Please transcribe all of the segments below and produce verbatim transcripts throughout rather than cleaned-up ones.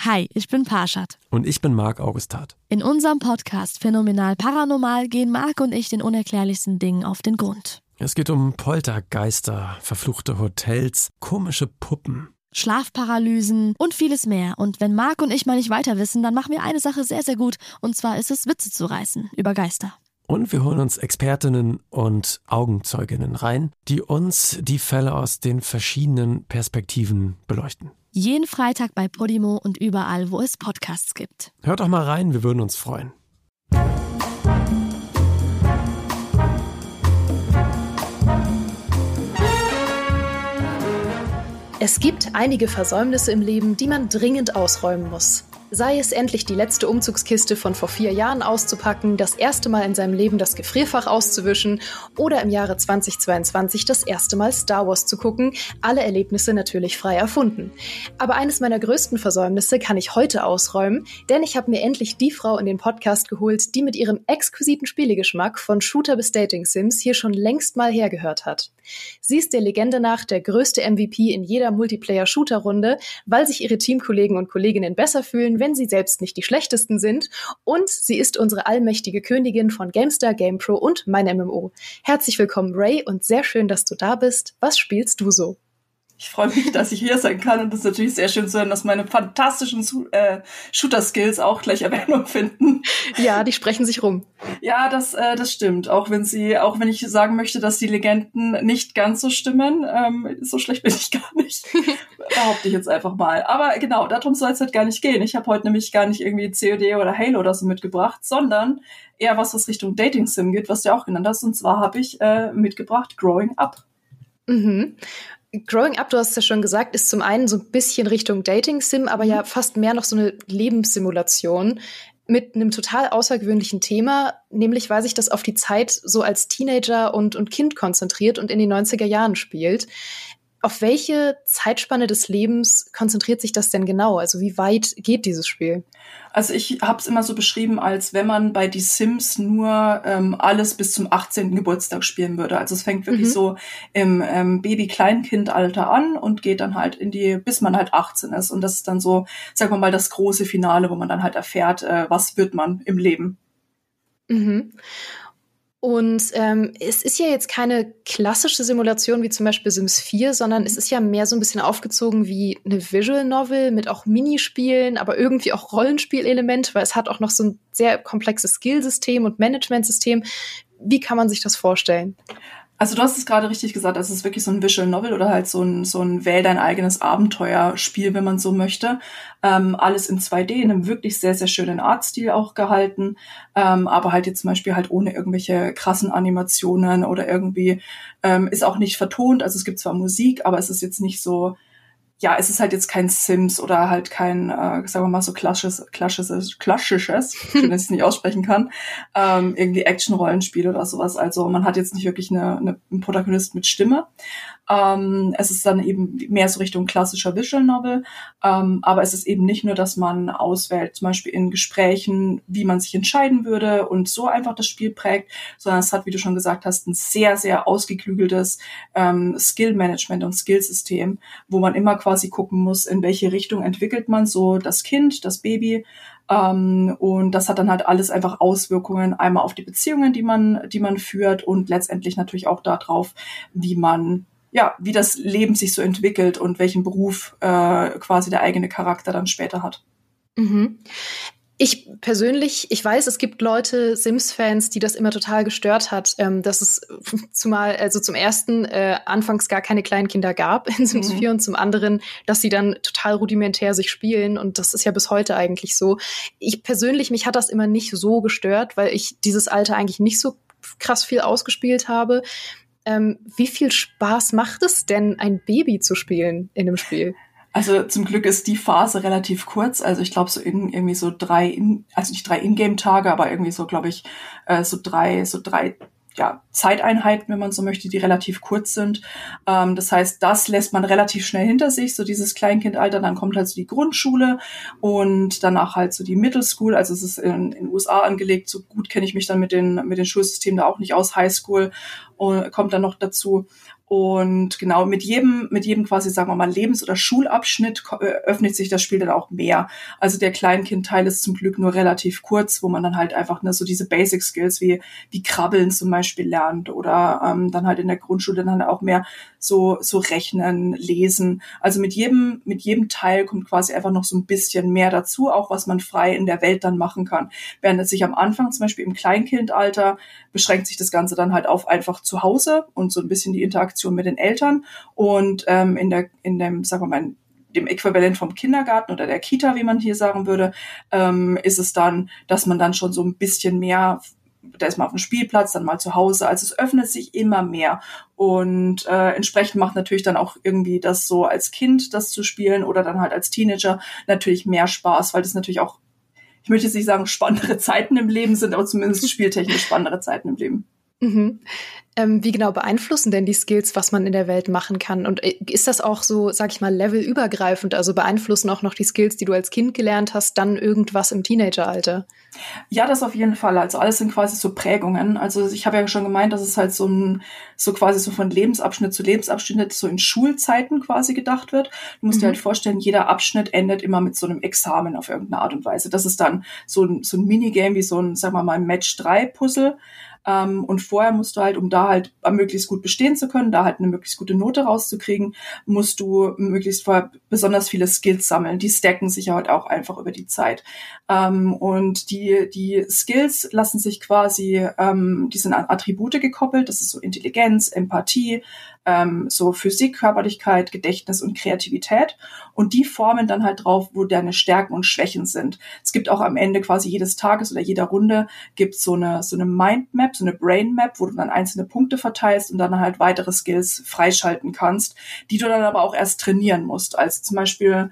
Hi, ich bin Parshad. Und ich bin Marc Augustat. In unserem Podcast Phänomenal Paranormal gehen Marc und ich den unerklärlichsten Dingen auf den Grund. Es geht um Poltergeister, verfluchte Hotels, komische Puppen, Schlafparalysen und vieles mehr. Und wenn Marc und ich mal nicht weiter wissen, dann machen wir eine Sache sehr, sehr gut. Und zwar ist es, Witze zu reißen über Geister. Und wir holen uns Expertinnen und Augenzeuginnen rein, die uns die Fälle aus den verschiedenen Perspektiven beleuchten. Jeden Freitag bei Podimo und überall, wo es Podcasts gibt. Hört doch mal rein, wir würden uns freuen. Es gibt einige Versäumnisse im Leben, die man dringend ausräumen muss. Sei es endlich die letzte Umzugskiste von vor vier Jahren auszupacken, das erste Mal in seinem Leben das Gefrierfach auszuwischen oder im Jahre zweitausendzweiundzwanzig das erste Mal Star Wars zu gucken, alle Erlebnisse natürlich frei erfunden. Aber eines meiner größten Versäumnisse kann ich heute ausräumen, denn ich habe mir endlich die Frau in den Podcast geholt, die mit ihrem exquisiten Spielegeschmack von Shooter bis Dating-Sims hier schon längst mal hergehört hat. Sie ist der Legende nach der größte M V P in jeder Multiplayer-Shooter-Runde, weil sich ihre Teamkollegen und Kolleginnen besser fühlen, wenn sie selbst nicht die schlechtesten sind. Und sie ist unsere allmächtige Königin von GameStar, GamePro und mein M M O. Herzlich willkommen, Ray, und sehr schön, dass du da bist. Was spielst du so? Ich freue mich, dass ich hier sein kann, und es ist natürlich sehr schön zu hören, dass meine fantastischen äh, Shooter-Skills auch gleich Erwähnung finden. Ja, die sprechen sich rum. Ja, das äh, das stimmt. Auch wenn sie, auch wenn ich sagen möchte, dass die Legenden nicht ganz so stimmen, ähm, so schlecht bin ich gar nicht. Behaupte ich jetzt einfach mal. Aber genau, darum soll es halt gar nicht gehen. Ich habe heute nämlich gar nicht irgendwie C O D oder Halo oder so mitgebracht, sondern eher was, was Richtung Dating-Sim geht, was du ja auch genannt hast. Und zwar habe ich äh, mitgebracht Growing Up. Mhm. Growing Up, du hast es ja schon gesagt, ist zum einen so ein bisschen Richtung Dating-Sim, aber ja fast mehr noch so eine Lebenssimulation mit einem total außergewöhnlichen Thema, nämlich weil sich das auf die Zeit so als Teenager und, und Kind konzentriert und in den neunziger Jahren spielt. Auf welche Zeitspanne des Lebens konzentriert sich das denn genau? Also wie weit geht dieses Spiel? Also ich habe es immer so beschrieben, als wenn man bei die Sims nur ähm, alles bis zum achtzehnten Geburtstag spielen würde. Also es fängt wirklich mhm. so im ähm, Baby-Kleinkind-Alter an und geht dann halt in die, bis man halt achtzehn ist. Und das ist dann so, sagen wir mal, das große Finale, wo man dann halt erfährt, äh, was wird man im Leben. Mhm. Und ähm, es ist ja jetzt keine klassische Simulation wie zum Beispiel Sims vier, sondern es ist ja mehr so ein bisschen aufgezogen wie eine Visual Novel mit auch Minispielen, aber irgendwie auch Rollenspielelemente, weil es hat auch noch so ein sehr komplexes Skillsystem und Managementsystem. Wie kann man sich das vorstellen? Also du hast es gerade richtig gesagt, es ist wirklich so ein Visual Novel oder halt so ein so ein Wähl dein eigenes Abenteuerspiel, wenn man so möchte. Ähm, alles in zwei D, in einem wirklich sehr, sehr schönen Artstil auch gehalten, ähm, aber halt jetzt zum Beispiel halt ohne irgendwelche krassen Animationen oder irgendwie, ähm, ist auch nicht vertont, also es gibt zwar Musik, aber es ist jetzt nicht so, ja, es ist halt jetzt kein Sims oder halt kein, äh, sagen wir mal so klassisches, klassisches, klassisches, schön, dass ich es nicht aussprechen kann, ähm, irgendwie Action-Rollenspiel oder sowas. Also man hat jetzt nicht wirklich eine, eine, einen Protagonist mit Stimme. Ähm, es ist dann eben mehr so Richtung klassischer Visual Novel, ähm, aber es ist eben nicht nur, dass man auswählt, zum Beispiel in Gesprächen, wie man sich entscheiden würde und so einfach das Spiel prägt, sondern es hat, wie du schon gesagt hast, ein sehr, sehr ausgeklügeltes ähm, Skill-Management und Skillsystem, wo man immer quasi gucken muss, in welche Richtung entwickelt man so das Kind, das Baby. Um, und das hat dann halt alles einfach Auswirkungen einmal auf die Beziehungen, die man, die man führt und letztendlich natürlich auch darauf, wie man, ja, wie das Leben sich so entwickelt und welchen Beruf äh, quasi der eigene Charakter dann später hat. Mhm. Ich persönlich, ich weiß, es gibt Leute, Sims-Fans, die das immer total gestört hat, ähm, dass es zumal, also zum ersten äh, anfangs gar keine Kleinkinder gab in Sims mhm. vier und zum anderen, dass sie dann total rudimentär sich spielen und das ist ja bis heute eigentlich so. Ich persönlich, mich hat das immer nicht so gestört, weil ich dieses Alter eigentlich nicht so krass viel ausgespielt habe. Ähm, wie viel Spaß macht es denn, ein Baby zu spielen in einem Spiel? Also zum Glück ist die Phase relativ kurz. Also ich glaube so in irgendwie so drei, in, also nicht drei Ingame-Tage, aber irgendwie so, glaube ich, äh, so drei, so drei ja, Zeiteinheiten, wenn man so möchte, die relativ kurz sind. Ähm, das heißt, das lässt man relativ schnell hinter sich, so dieses Kleinkindalter. Dann kommt halt so die Grundschule und danach halt so die Middle School. Also es ist in den U S A angelegt. So gut kenne ich mich dann mit den mit den Schulsystemen da auch nicht aus. High School und kommt dann noch dazu. Und genau, mit jedem, mit jedem quasi, sagen wir mal, Lebens- oder Schulabschnitt öffnet sich das Spiel dann auch mehr. Also der Kleinkindteil ist zum Glück nur relativ kurz, wo man dann halt einfach ne, so diese Basic Skills wie, wie Krabbeln zum Beispiel lernt oder ähm, dann halt in der Grundschule dann auch mehr so, so Rechnen, Lesen. Also mit jedem, mit jedem Teil kommt quasi einfach noch so ein bisschen mehr dazu, auch was man frei in der Welt dann machen kann. Während es sich am Anfang zum Beispiel im Kleinkindalter beschränkt sich das Ganze dann halt auf einfach zu Hause und so ein bisschen die Interaktion mit den Eltern und ähm, in der in dem sagen wir mal dem Äquivalent vom Kindergarten oder der Kita, wie man hier sagen würde, ähm, ist es dann, dass man dann schon so ein bisschen mehr, da ist man auf dem Spielplatz, dann mal zu Hause, also es öffnet sich immer mehr und äh, entsprechend macht natürlich dann auch irgendwie das so als Kind das zu spielen oder dann halt als Teenager natürlich mehr Spaß, weil das natürlich auch, ich möchte jetzt nicht sagen spannendere Zeiten im Leben sind, aber zumindest spieltechnisch spannendere Zeiten im Leben. Mhm. Ähm, wie genau beeinflussen denn die Skills, was man in der Welt machen kann? Und ist das auch so, sag ich mal, levelübergreifend? Also beeinflussen auch noch die Skills, die du als Kind gelernt hast, dann irgendwas im Teenageralter? Ja, das auf jeden Fall. Also alles sind quasi so Prägungen. Also ich habe ja schon gemeint, dass es halt so ein, so quasi so von Lebensabschnitt zu Lebensabschnitt so in Schulzeiten quasi gedacht wird. Du musst mhm. dir halt vorstellen, jeder Abschnitt endet immer mit so einem Examen auf irgendeine Art und Weise. Das ist dann so ein, so ein Minigame wie so ein, sagen wir mal, Match drei Puzzle. Um, und vorher musst du halt, um da halt möglichst gut bestehen zu können, da halt eine möglichst gute Note rauszukriegen, musst du möglichst vorher besonders viele Skills sammeln. Die stacken sich ja halt auch einfach über die Zeit. Um, und die die Skills lassen sich quasi, um, die sind an Attribute gekoppelt. Das ist so Intelligenz, Empathie, um, so Physik, Körperlichkeit, Gedächtnis und Kreativität. Und die formen dann halt drauf, wo deine Stärken und Schwächen sind. Es gibt auch am Ende quasi jedes Tages oder jeder Runde gibt so eine so eine Mindmap, so eine Brain Map, wo du dann einzelne Punkte verteilst und dann halt weitere Skills freischalten kannst, die du dann aber auch erst trainieren musst. Also zum Beispiel,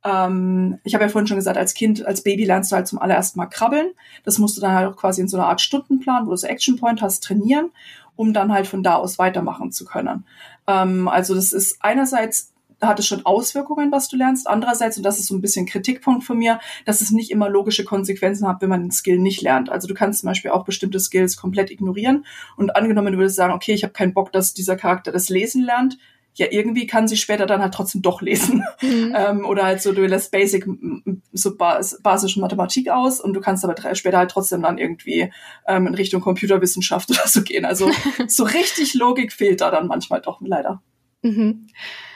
ähm, ich habe ja vorhin schon gesagt, als Kind, als Baby lernst du halt zum allerersten Mal krabbeln. Das musst du dann halt auch quasi in so einer Art Stundenplan, wo du so Action Point hast, trainieren, um dann halt von da aus weitermachen zu können. Ähm, also das ist einerseits hat es schon Auswirkungen, was du lernst. Andererseits, und das ist so ein bisschen Kritikpunkt von mir, dass es nicht immer logische Konsequenzen hat, wenn man einen Skill nicht lernt. Also du kannst zum Beispiel auch bestimmte Skills komplett ignorieren und angenommen, du würdest sagen, okay, ich habe keinen Bock, dass dieser Charakter das Lesen lernt, ja, irgendwie kann sie später dann halt trotzdem doch lesen. Mhm. Ähm, oder halt so, du lässt Basic, so bas- basische Mathematik aus und du kannst aber später halt trotzdem dann irgendwie ähm, in Richtung Computerwissenschaft oder so gehen. Also so richtig Logik fehlt da dann manchmal doch leider. Mhm.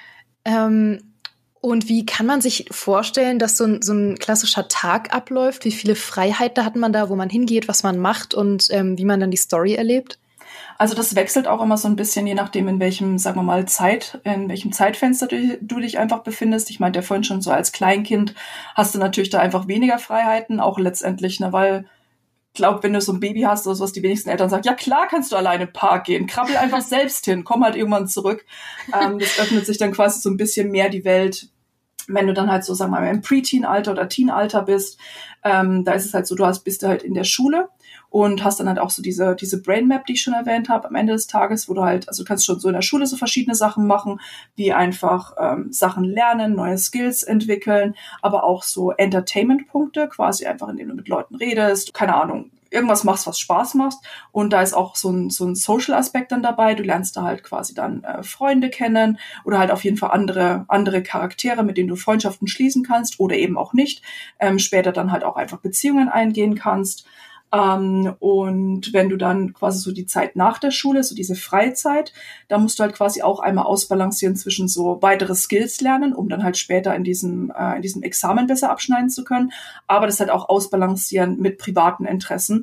Ähm, und wie kann man sich vorstellen, dass so ein, so ein klassischer Tag abläuft? Wie viele Freiheiten hat man da, wo man hingeht, was man macht und ähm, wie man dann die Story erlebt? Also das wechselt auch immer so ein bisschen, je nachdem, in welchem, sagen wir mal, Zeit, in welchem Zeitfenster du, du dich einfach befindest. Ich meinte ja vorhin schon, so als Kleinkind hast du natürlich da einfach weniger Freiheiten, auch letztendlich, ne, weil ich glaube, wenn du so ein Baby hast oder so, was die wenigsten Eltern sagen, ja klar kannst du alleine in den Park gehen, krabbel einfach selbst hin, komm halt irgendwann zurück. Ähm, das öffnet sich dann quasi so ein bisschen mehr die Welt, wenn du dann halt so, sagen wir mal, im Pre-Teen-Alter oder Teen-Alter bist. Ähm, da ist es halt so, du hast, bist du halt in der Schule und hast dann halt auch so diese diese Brain Map, die ich schon erwähnt habe, am Ende des Tages, wo du halt, also du kannst schon so in der Schule so verschiedene Sachen machen, wie einfach ähm, Sachen lernen, neue Skills entwickeln, aber auch so Entertainment-Punkte, quasi einfach, indem du mit Leuten redest, keine Ahnung, irgendwas machst, was Spaß macht. Und da ist auch so ein so ein Social-Aspekt dann dabei. Du lernst da halt quasi dann äh, Freunde kennen oder halt auf jeden Fall andere andere Charaktere, mit denen du Freundschaften schließen kannst oder eben auch nicht. Ähm, später dann halt auch einfach Beziehungen eingehen kannst. Ähm, und wenn du dann quasi so die Zeit nach der Schule, so diese Freizeit, da musst du halt quasi auch einmal ausbalancieren zwischen so weitere Skills lernen, um dann halt später in diesem äh, in diesem Examen besser abschneiden zu können, aber das halt auch ausbalancieren mit privaten Interessen.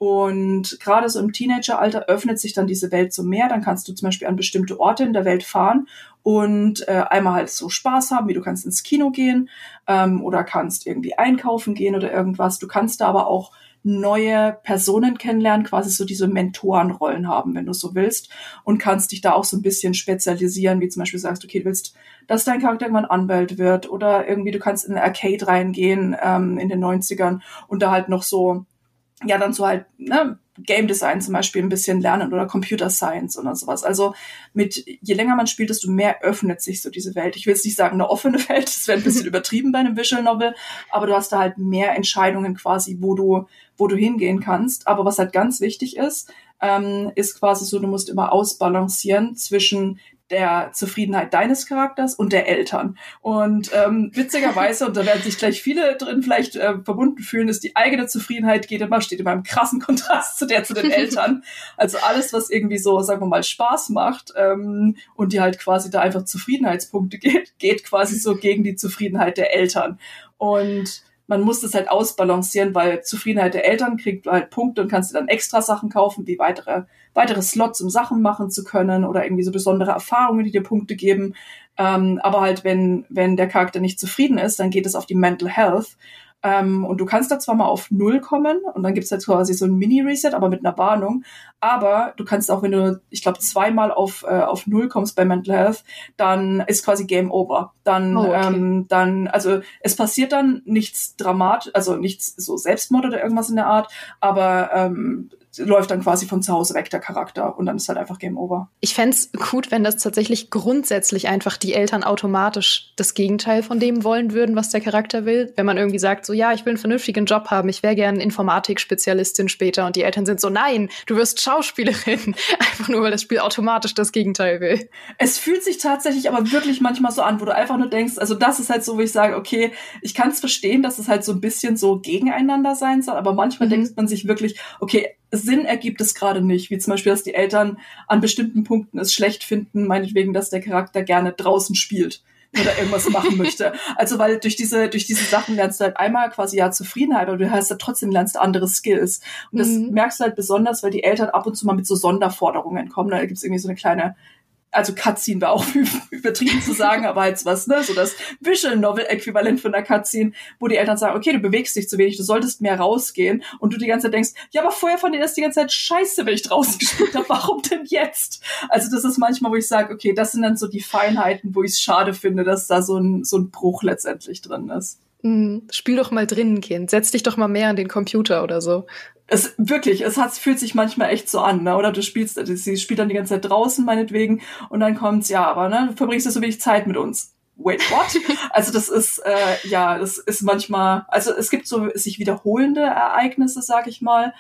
Und gerade so im Teenageralter öffnet sich dann diese Welt so mehr. Dann kannst du zum Beispiel an bestimmte Orte in der Welt fahren und äh, einmal halt so Spaß haben, wie du kannst ins Kino gehen ähm, oder kannst irgendwie einkaufen gehen oder irgendwas. Du kannst da aber auch neue Personen kennenlernen, quasi so diese Mentorenrollen haben, wenn du so willst, und kannst dich da auch so ein bisschen spezialisieren, wie zum Beispiel sagst, okay, du willst, dass dein Charakter irgendwann Anwalt wird oder irgendwie du kannst in eine Arcade reingehen ähm, in den neunzigern und da halt noch so, ja, dann so halt, ne, Game Design zum Beispiel ein bisschen lernen oder Computer Science oder sowas. Also mit, je länger man spielt, desto mehr öffnet sich so diese Welt. Ich will jetzt nicht sagen eine offene Welt, das wäre ein bisschen übertrieben bei einem Visual Novel, aber du hast da halt mehr Entscheidungen quasi, wo du, wo du hingehen kannst. Aber was halt ganz wichtig ist, ähm, ist quasi so, du musst immer ausbalancieren zwischen der Zufriedenheit deines Charakters und der Eltern. Und ähm, witzigerweise, und da werden sich gleich viele drin vielleicht äh, verbunden fühlen, ist die eigene Zufriedenheit geht immer, steht immer im krassen Kontrast zu der zu den Eltern. Also alles, was irgendwie so, sagen wir mal, Spaß macht ähm, und die halt quasi da einfach Zufriedenheitspunkte geht, geht quasi so gegen die Zufriedenheit der Eltern. Und man muss das halt ausbalancieren, weil Zufriedenheit der Eltern kriegt halt Punkte und kannst dir dann extra Sachen kaufen, wie weitere weitere Slots, um Sachen machen zu können oder irgendwie so besondere Erfahrungen, die dir Punkte geben. Ähm, aber halt, wenn wenn der Charakter nicht zufrieden ist, dann geht es auf die Mental Health. Ähm, und du kannst da zwar mal auf Null kommen und dann gibt's halt quasi so ein Mini-Reset, aber mit einer Warnung. Aber du kannst auch, wenn du, ich glaube, zweimal auf äh, auf Null kommst bei Mental Health, dann ist quasi Game Over. Dann, oh, okay. ähm, dann, also es passiert dann nichts dramatisch, also nichts so Selbstmord oder irgendwas in der Art, aber ähm, läuft dann quasi von zu Hause weg, der Charakter, und dann ist halt einfach Game Over. Ich fänd's gut, wenn das tatsächlich grundsätzlich einfach die Eltern automatisch das Gegenteil von dem wollen würden, was der Charakter will. Wenn man irgendwie sagt, so, ja, ich will einen vernünftigen Job haben, ich wäre gern Informatik-Spezialistin später, und die Eltern sind so, nein, du wirst Schauspielerin. Einfach nur, weil das Spiel automatisch das Gegenteil will. Es fühlt sich tatsächlich aber wirklich manchmal so an, wo du einfach nur denkst, also das ist halt so, wo ich sage, okay, ich kann es verstehen, dass es halt so ein bisschen so gegeneinander sein soll, aber manchmal mhm. denkt man sich wirklich, okay, Sinn ergibt es gerade nicht, wie zum Beispiel, dass die Eltern an bestimmten Punkten es schlecht finden, meinetwegen, dass der Charakter gerne draußen spielt oder irgendwas machen möchte. Also weil durch diese durch diese Sachen lernst du halt einmal quasi ja Zufriedenheit, aber du hast ja trotzdem lernst du andere Skills. Und das mhm. merkst du halt besonders, weil die Eltern ab und zu mal mit so Sonderforderungen kommen. Da gibt's irgendwie so eine kleine, also Cutscene wäre auch übertrieben zu sagen, aber jetzt was, ne, so das Visual Novel Äquivalent von einer Cutscene, wo die Eltern sagen, okay, du bewegst dich zu wenig, du solltest mehr rausgehen, und du die ganze Zeit denkst, ja, aber vorher fand ich das die ganze Zeit scheiße, wenn ich draußen gespielt habe, warum denn jetzt? Also das ist manchmal, wo ich sage, okay, das sind dann so die Feinheiten, wo ich es schade finde, dass da so ein so ein Bruch letztendlich drin ist. Mhm. Spiel doch mal drinnen, Kind. Setz dich doch mal mehr an den Computer oder so. Es wirklich, es hat, fühlt sich manchmal echt so an, ne? Oder du spielst, sie spielt dann die ganze Zeit draußen meinetwegen, und dann kommt's, ja, aber ne, du verbringst ja so wenig Zeit mit uns. Wait, what? Also das ist, äh, ja, das ist manchmal, also es gibt so sich wiederholende Ereignisse, sag ich mal.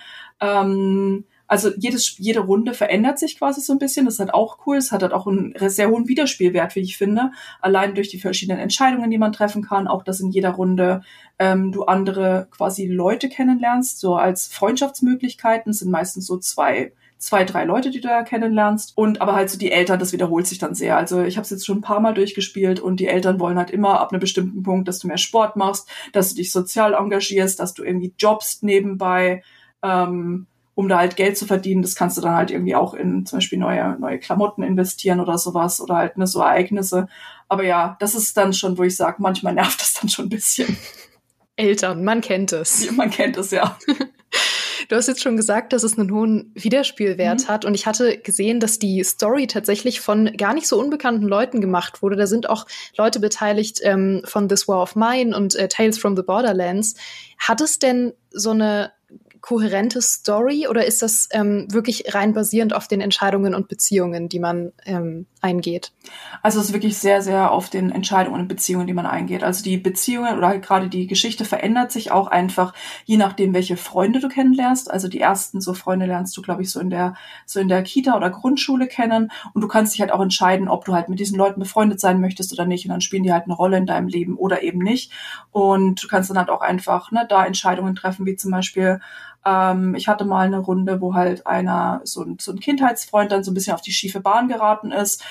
Ähm, Also jedes, jede Runde verändert sich quasi so ein bisschen. Das ist halt auch cool. Es hat halt auch einen sehr hohen Wiederspielwert, wie ich finde. Allein durch die verschiedenen Entscheidungen, die man treffen kann. Auch, dass in jeder Runde ähm, du andere quasi Leute kennenlernst. So als Freundschaftsmöglichkeiten. Es sind meistens so zwei, zwei, drei Leute, die du da kennenlernst. Und aber halt so die Eltern, das wiederholt sich dann sehr. Also ich habe es jetzt schon ein paar Mal durchgespielt, und die Eltern wollen halt immer ab einem bestimmten Punkt, dass du mehr Sport machst, dass du dich sozial engagierst, dass du irgendwie jobst nebenbei, ähm, um da halt Geld zu verdienen. Das kannst du dann halt irgendwie auch in zum Beispiel neue neue Klamotten investieren oder sowas, oder halt ne, so Ereignisse. Aber ja, das ist dann schon, wo ich sage, manchmal nervt das dann schon ein bisschen. Eltern, man kennt es. Ja, man kennt es, ja. Du hast jetzt schon gesagt, dass es einen hohen Wiederspielwert mhm. hat, und ich hatte gesehen, dass die Story tatsächlich von gar nicht so unbekannten Leuten gemacht wurde. Da sind auch Leute beteiligt ähm, von This War of Mine und äh, Tales from the Borderlands. Hat es denn so eine kohärente Story, oder ist das ähm, wirklich rein basierend auf den Entscheidungen und Beziehungen, die man ähm, eingeht? Also es ist wirklich sehr, sehr auf den Entscheidungen und Beziehungen, die man eingeht. Also die Beziehungen oder halt gerade die Geschichte verändert sich auch einfach, je nachdem, welche Freunde du kennenlernst. Also die ersten so Freunde lernst du, glaube ich, so in der so in der Kita oder Grundschule kennen, und du kannst dich halt auch entscheiden, ob du halt mit diesen Leuten befreundet sein möchtest oder nicht, und dann spielen die halt eine Rolle in deinem Leben oder eben nicht. Und du kannst dann halt auch einfach ne, da Entscheidungen treffen, wie zum Beispiel Ähm, ich hatte mal eine Runde, wo halt einer, so ein, so ein Kindheitsfreund dann so ein bisschen auf die schiefe Bahn geraten ist,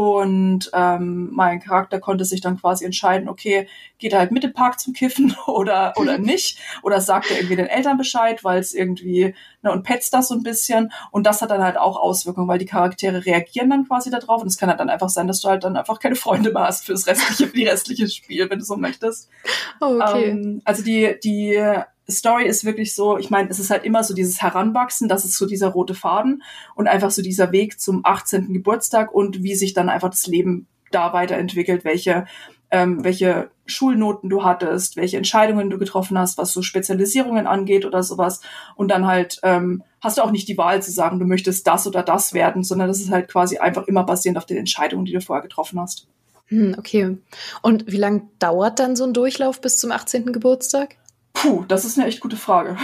und ähm, mein Charakter konnte sich dann quasi entscheiden, okay, geht er halt mit dem Park zum Kiffen oder oder nicht, oder sagt er irgendwie den Eltern Bescheid, weil es irgendwie, ne, und petzt das so ein bisschen, und das hat dann halt auch Auswirkungen, weil die Charaktere reagieren dann quasi da drauf, und es kann halt dann einfach sein, dass du halt dann einfach keine Freunde mehr hast fürs restliche, für die restliche Spiel, wenn du so möchtest. Oh, okay. Ähm, also die, die Story ist wirklich so, ich meine, es ist halt immer so dieses Heranwachsen, das ist so dieser rote Faden, und einfach so dieser Weg zum achtzehnten Geburtstag und wie sich dann einfach das Leben da weiterentwickelt, welche ähm, welche Schulnoten du hattest, welche Entscheidungen du getroffen hast, was so Spezialisierungen angeht oder sowas, und dann halt ähm, hast du auch nicht die Wahl zu sagen, du möchtest das oder das werden, sondern das ist halt quasi einfach immer basierend auf den Entscheidungen, die du vorher getroffen hast. Hm, okay. Und wie lange dauert dann so ein Durchlauf bis zum achtzehnten Geburtstag? Puh, das ist eine echt gute Frage.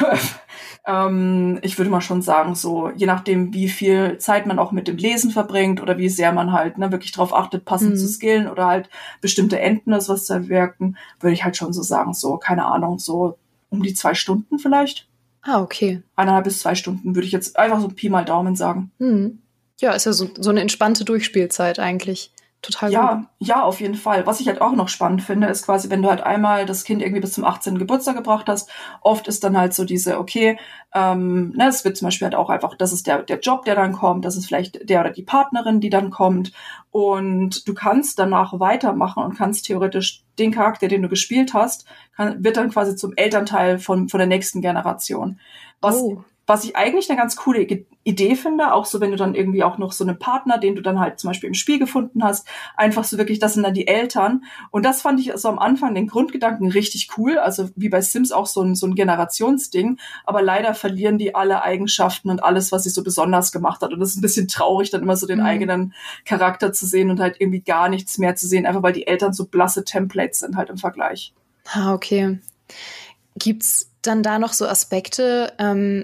ähm, ich würde mal schon sagen, so, je nachdem, wie viel Zeit man auch mit dem Lesen verbringt oder wie sehr man halt ne, wirklich drauf achtet, passend Mhm. zu skillen oder halt bestimmte Enden oder was zu erwirken, würde ich halt schon so sagen, so, keine Ahnung, so um die zwei Stunden vielleicht. Ah, okay. Eineinhalb bis zwei Stunden würde ich jetzt einfach so Pi mal Daumen sagen. Hm. Ja, ist ja so, so eine entspannte Durchspielzeit eigentlich. Total gut. Ja, ja, auf jeden Fall. Was ich halt auch noch spannend finde, ist quasi, wenn du halt einmal das Kind irgendwie bis zum achtzehnten Geburtstag gebracht hast, oft ist dann halt so diese, okay, ähm, ne, es wird zum Beispiel halt auch einfach, das ist der, der Job, der dann kommt, das ist vielleicht der oder die Partnerin, die dann kommt und du kannst danach weitermachen und kannst theoretisch den Charakter, den du gespielt hast, kann, wird dann quasi zum Elternteil von, von der nächsten Generation. Was, Oh. was ich eigentlich eine ganz coole Ge- Idee finde, auch so, wenn du dann irgendwie auch noch so einen Partner, den du dann halt zum Beispiel im Spiel gefunden hast, einfach so wirklich, das sind dann die Eltern. Und das fand ich so am Anfang den Grundgedanken richtig cool, also wie bei Sims auch so ein, so ein Generationsding, aber leider verlieren die alle Eigenschaften und alles, was sie so besonders gemacht hat. Und das ist ein bisschen traurig, dann immer so den Mhm. eigenen Charakter zu sehen und halt irgendwie gar nichts mehr zu sehen, einfach weil die Eltern so blasse Templates sind halt im Vergleich. Ah, okay. Gibt's dann da noch so Aspekte, ähm,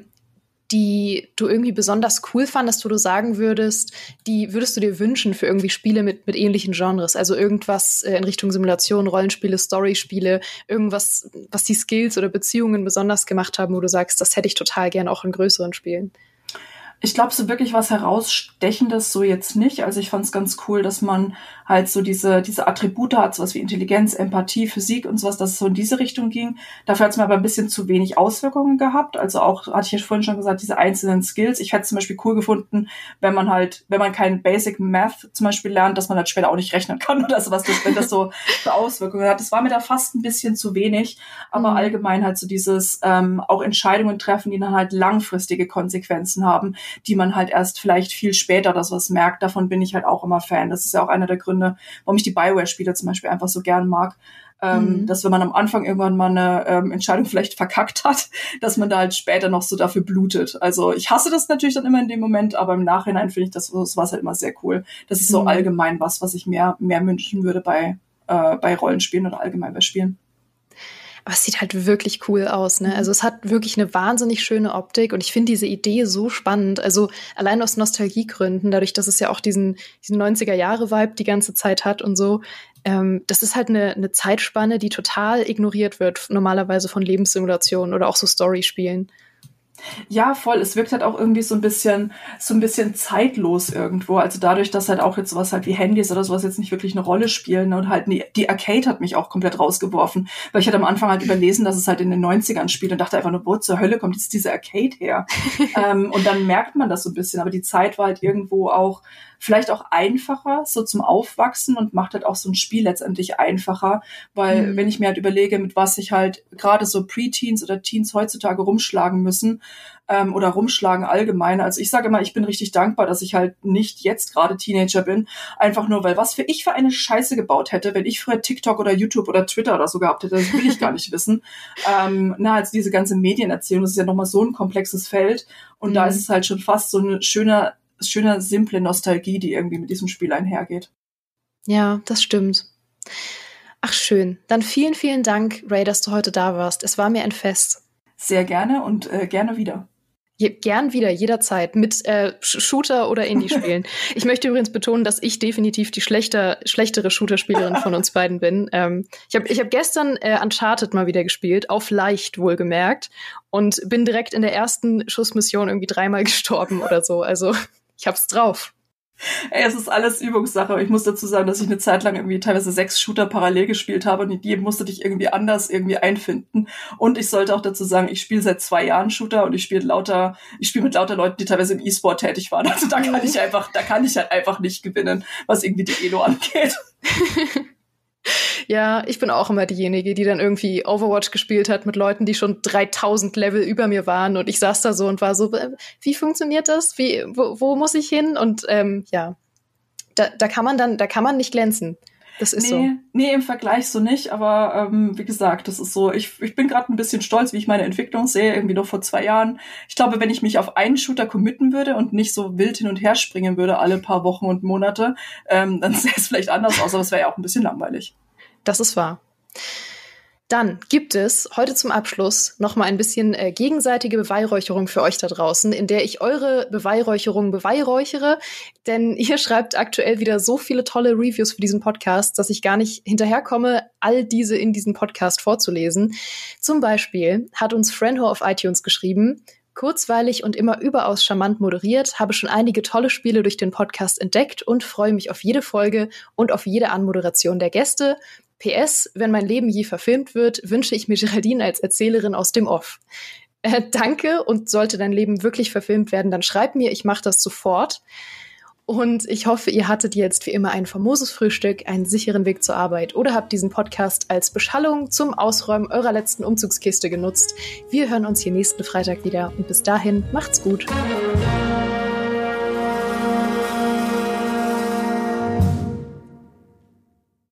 die du irgendwie besonders cool fandest, wo du sagen würdest, die würdest du dir wünschen für irgendwie Spiele mit, mit ähnlichen Genres? Also irgendwas äh, in Richtung Simulation, Rollenspiele, Storyspiele, irgendwas, was die Skills oder Beziehungen besonders gemacht haben, wo du sagst, das hätte ich total gern auch in größeren Spielen. Ich glaube, so wirklich was Herausstechendes so jetzt nicht. Also ich fand es ganz cool, dass man halt so diese diese Attribute hat, sowas wie Intelligenz, Empathie, Physik und sowas, dass es so in diese Richtung ging. Dafür hat es mir aber ein bisschen zu wenig Auswirkungen gehabt. Also auch, hatte ich ja vorhin schon gesagt, diese einzelnen Skills. Ich hätte es zum Beispiel cool gefunden, wenn man halt, wenn man kein Basic Math zum Beispiel lernt, dass man halt später auch nicht rechnen kann oder sowas, das, wenn das so für Auswirkungen hat. Das war mir da fast ein bisschen zu wenig. Aber Mhm. allgemein halt so dieses ähm, auch Entscheidungen treffen, die dann halt langfristige Konsequenzen haben, die man halt erst vielleicht viel später oder sowas merkt. Davon bin ich halt auch immer Fan. Das ist ja auch einer der Gründe, warum ich die BioWare-Spiele zum Beispiel einfach so gern mag. Ähm, Mhm. dass wenn man am Anfang irgendwann mal eine ähm, Entscheidung vielleicht verkackt hat, dass man da halt später noch so dafür blutet. Also ich hasse das natürlich dann immer in dem Moment, aber im Nachhinein finde ich das, das war halt immer sehr cool. Das ist so Mhm. allgemein was, was ich mehr, mehr wünschen würde bei, äh, bei Rollenspielen oder allgemein bei Spielen. Aber es sieht halt wirklich cool aus, ne? Also es hat wirklich eine wahnsinnig schöne Optik und ich finde diese Idee so spannend. Also allein aus Nostalgiegründen, dadurch, dass es ja auch diesen, diesen neunziger-Jahre-Vibe die ganze Zeit hat und so. Ähm, das ist halt eine, eine Zeitspanne, die total ignoriert wird, normalerweise von Lebenssimulationen oder auch so Storyspielen. Ja, voll. Es wirkt halt auch irgendwie so ein bisschen, so ein bisschen zeitlos irgendwo. Also dadurch, dass halt auch jetzt sowas halt wie Handys oder sowas jetzt nicht wirklich eine Rolle spielen und halt die, die Arcade hat mich auch komplett rausgeworfen, weil ich hatte am Anfang halt überlesen, dass es halt in den neunzigern spielt und dachte einfach nur, wo zur Hölle kommt jetzt diese Arcade her? ähm, und dann merkt man das so ein bisschen. Aber die Zeit war halt irgendwo auch vielleicht auch einfacher, so zum Aufwachsen und macht halt auch so ein Spiel letztendlich einfacher, weil Mhm. wenn ich mir halt überlege, mit was sich halt gerade so Pre-Teens oder Teens heutzutage rumschlagen müssen, ähm, oder rumschlagen allgemein. Also ich sage immer, ich bin richtig dankbar, dass ich halt nicht jetzt gerade Teenager bin, einfach nur, weil was für ich für eine Scheiße gebaut hätte, wenn ich früher TikTok oder YouTube oder Twitter oder so gehabt hätte, das will ich gar nicht wissen. Ähm, na, also diese ganze Medienerziehung, das ist ja nochmal so ein komplexes Feld und Mhm. da ist es halt schon fast so eine schöne, schöne, simple Nostalgie, die irgendwie mit diesem Spiel einhergeht. Ja, das stimmt. Ach, schön. Dann vielen, vielen Dank, Ray, dass du heute da warst. Es war mir ein Fest. Sehr gerne und äh, gerne wieder. Je, gern wieder, jederzeit, mit äh, Sh- Shooter oder Indie-Spielen. Ich möchte übrigens betonen, dass ich definitiv die schlechter, schlechtere Shooter-Spielerin von uns beiden bin. Ähm, ich habe ich hab gestern äh, Uncharted mal wieder gespielt, auf leicht wohlgemerkt, und bin direkt in der ersten Schussmission irgendwie dreimal gestorben oder so. Also ich hab's drauf. Ey, es ist alles Übungssache. Ich muss dazu sagen, dass ich eine Zeit lang irgendwie teilweise sechs Shooter parallel gespielt habe und in jedem musste dich irgendwie anders irgendwie einfinden. Und ich sollte auch dazu sagen, ich spiele seit zwei Jahren Shooter und ich spiele lauter, ich spiele mit lauter Leuten, die teilweise im E-Sport tätig waren. Also da kann ich einfach, da kann ich halt einfach nicht gewinnen, was irgendwie die Elo angeht. Ja, ich bin auch immer diejenige, die dann irgendwie Overwatch gespielt hat mit Leuten, die schon dreitausend Level über mir waren, und ich saß da so und war so, äh, wie funktioniert das? Wie, wo, wo muss ich hin? Und ähm, ja, da, da kann man dann, da kann man nicht glänzen. Das ist nee, so. Nee, im Vergleich so nicht, aber ähm, wie gesagt, das ist so, ich, ich bin gerade ein bisschen stolz, wie ich meine Entwicklung sehe, irgendwie noch vor zwei Jahren. Ich glaube, wenn ich mich auf einen Shooter committen würde und nicht so wild hin und her springen würde alle paar Wochen und Monate, ähm, dann sähe es vielleicht anders aus, aber es wäre ja auch ein bisschen langweilig. Das ist wahr. Dann gibt es heute zum Abschluss noch mal ein bisschen äh, gegenseitige Beweihräucherung für euch da draußen, in der ich eure Beweihräucherung beweihräuchere, denn ihr schreibt aktuell wieder so viele tolle Reviews für diesen Podcast, dass ich gar nicht hinterherkomme, all diese in diesem Podcast vorzulesen. Zum Beispiel hat uns Frenho auf iTunes geschrieben: Kurzweilig und immer überaus charmant moderiert, habe schon einige tolle Spiele durch den Podcast entdeckt und freue mich auf jede Folge und auf jede Anmoderation der Gäste. P S, wenn mein Leben je verfilmt wird, wünsche ich mir Geraldine als Erzählerin aus dem Off. Äh, danke, und sollte dein Leben wirklich verfilmt werden, dann schreib mir, ich mache das sofort. Und ich hoffe, ihr hattet jetzt wie immer ein famoses Frühstück, einen sicheren Weg zur Arbeit oder habt diesen Podcast als Beschallung zum Ausräumen eurer letzten Umzugskiste genutzt. Wir hören uns hier nächsten Freitag wieder und bis dahin macht's gut.